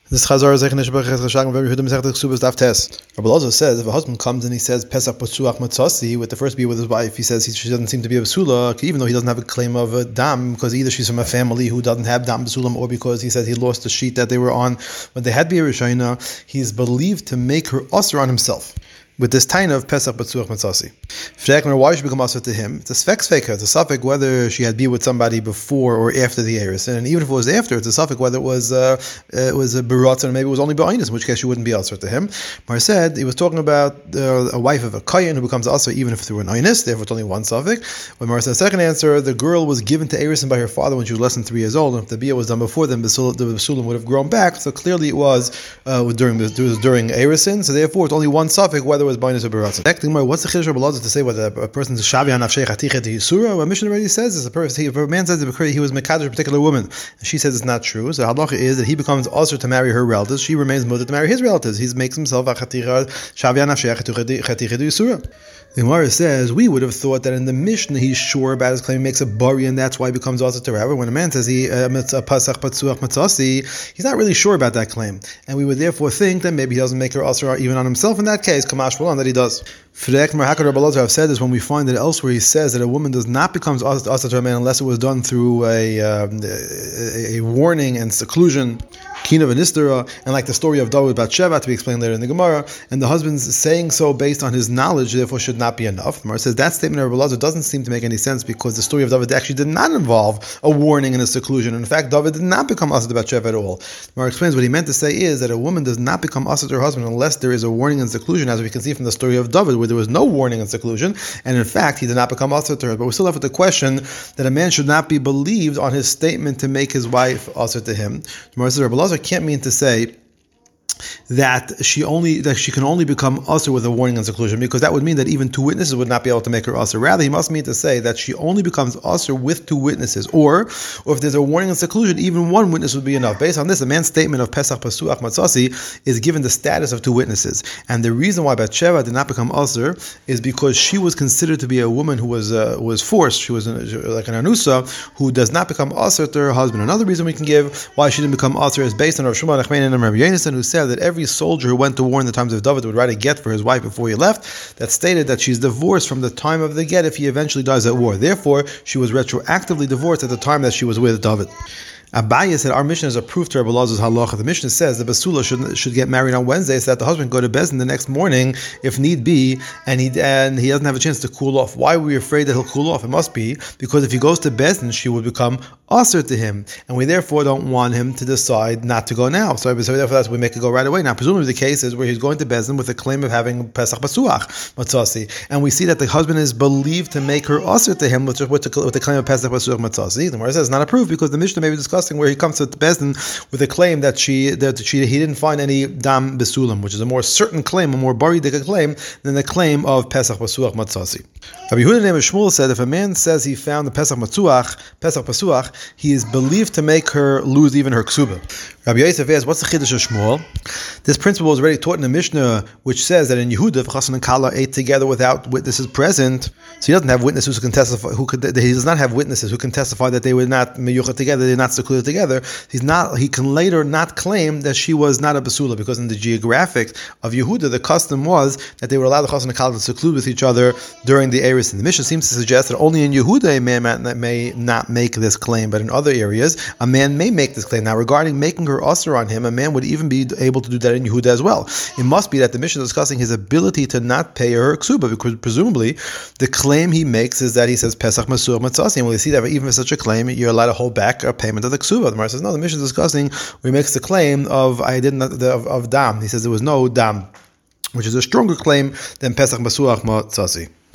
This Chazar is very Rabbi also says if a husband comes and he says Pesach Patsuach Matzasi with the first beer with his wife, he says she doesn't seem to be a Basula, even though he doesn't have a claim of a dam, because either she's from a family who doesn't have dam Basulam, or because he says he lost the sheet that they were on when they had beer Rishayna, he's believed to make her usher on himself with this taina of Pesach Batzuach Matzasi. Why should become asur to him? It's a svek, it's a suffix whether she had been with somebody before or after the Eris. And even if it was after, it's a suffix whether it was a Beratz or maybe it was only Ba'inus, in which case she wouldn't be asur to him. Mar said he was talking about a wife of a Kayan who becomes asur even if through an Einus, therefore it's only one suffix. When Mar said the second answer, the girl was given to Eris by her father when she was less than 3 years old, and if the bia was done before then, the Basulam would have grown back, so clearly it was during Erisin, so therefore it's only one suffix whether it was Ba'inus or Beratz. What's the Chiddush Rabbi to say whether a person's Shavian Nafshei Chaticha Yisura? What Mishnah already says is a man says that he was Mekadosh a particular woman, and she says it's not true. So the halacha is that he becomes usher to marry her relatives. She remains mutter to marry his relatives. He makes himself a Chaticha Shavian Nafshei Chaticha Yisura. The Gemara says we would have thought that in the Mishnah he's sure about his claim, he makes a bari, and that's why he becomes usher to her. When a man says he Pasach Patzuach Matzasi, he's not really sure about that claim, and we would therefore think that maybe he doesn't make her usher even on himself. In that case, Kamash Balan that he does. I've said this when we find that elsewhere he says that a woman does not become usher to a man unless it was done through a warning and seclusion. Kina v'nistera, and like the story of David Bathsheba to be explained later in the Gemara, and the husband's saying so based on his knowledge, therefore should not be enough. The Gemara says that statement of Rabbi Elazar doesn't seem to make any sense because the story of David actually did not involve a warning and a seclusion. In fact, David did not become usher to Bathsheba at all. The Gemara explains what he meant to say is that a woman does not become usher to her husband unless there is a warning and seclusion, as we can see from the story of David, where there was no warning and seclusion, and in fact he did not become usher to her. But we still left with the question that a man should not be believed on his statement to make his wife usher to him. The Gemara says Rabbi Elazar can't mean to say that she can only become usher with a warning and seclusion, because that would mean that even 2 witnesses would not be able to make her usher. Rather, he must mean to say that she only becomes usher with 2 witnesses, or if there's a warning and seclusion, even 1 witness would be enough. Based on this, a man's statement of Pesach Pasuach Matzasi is given the status of 2 witnesses, and the reason why Bathsheba did not become usher is because she was considered to be a woman who was forced. She was like an anusa who does not become usher to her husband. Another reason we can give why she didn't become usher is based on Rav Shmuel Nachman and Rabbi Yonasan, who said that every soldier who went to war in the times of David would write a get for his wife before he left that stated that she's divorced from the time of the get if he eventually dies at war. Therefore, she was retroactively divorced at the time that she was with David. Abaye said our Mishnah is a proof to Rabbi Elazar's halacha. The Mishnah says the basula should get married on Wednesday so that the husband go to Bezdin the next morning if need be, and he doesn't have a chance to cool off. Why are we afraid that he'll cool off? It must be because if he goes to Bezdin, she will become usher to him, and we therefore don't want him to decide not to go now. So therefore that's we make it go right away. Now, presumably the case is where he's going to Bezdin with a claim of having Pesach Basuach Matzasi, and we see that the husband is believed to make her usher to him with the claim of Pesach Basuach Matzasi. The Gemara says it's not a proof because the Mishnah may be discussing where he comes to Bezdin with a claim that he didn't find any dam besulam, which is a more certain claim, a more baridika claim than the claim of Pesach Pasuach Matzasi. Rabbi Yehuda named Shmuel said if a man says he found the Pesach Pasuach, he is believed to make her lose even her ksuba. Rabbi Yosef asks, what's the chiddush of Shmuel? This principle is already taught in the Mishnah, which says that in Yehuda, if Chassan and Kala ate together without witnesses present, so he doesn't have witnesses who can testify. He does not have witnesses who can testify that they were not meyucha together, they're not secluded together. He can later not claim that she was not a basula, because in the geographic of Yehuda, the custom was that they would allow the Chassan and Kala to seclude with each other during the Eris. And the Mishnah seems to suggest that only in Yehuda a man may not make this claim, but in other areas a man may make this claim. Now, regarding making her usher on him, a man would even be able to do that in Yehuda as well. It must be that the Mishnah is discussing his ability to not pay her ksuba, because presumably the claim he makes is that he says Pesach Masur Matzasi, and we see that even for such a claim you're allowed to hold back a payment of the ksuba. The Gemara says no. The Mishnah is discussing where he makes the claim of dam. He says there was no dam, which is a stronger claim than Pesach Masuach Matzasi.